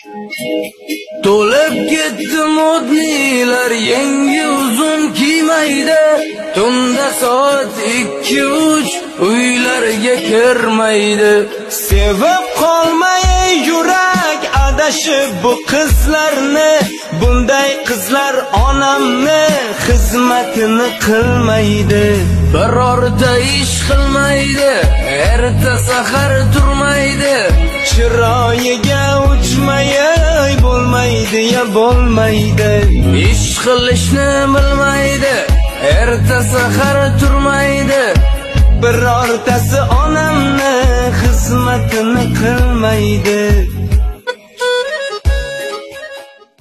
To'lib ketdi modnilar, yangi uzun kiymaydi. Tunda soat 2-3 uylarga kirmaydi. Sevib qolmay yurak adashib bu qizlarni, bunday qizlar onamni xizmatini qilmaydi. Birorta ish qilmaydi, erta sahar turmaydi. Chiroyiga uchmay bo'lmaydi ya bo'lmaydi. Ish qilishni bilmaydi, erta sahar turmaydi. Birortasi onamni xizmatini qilmaydi.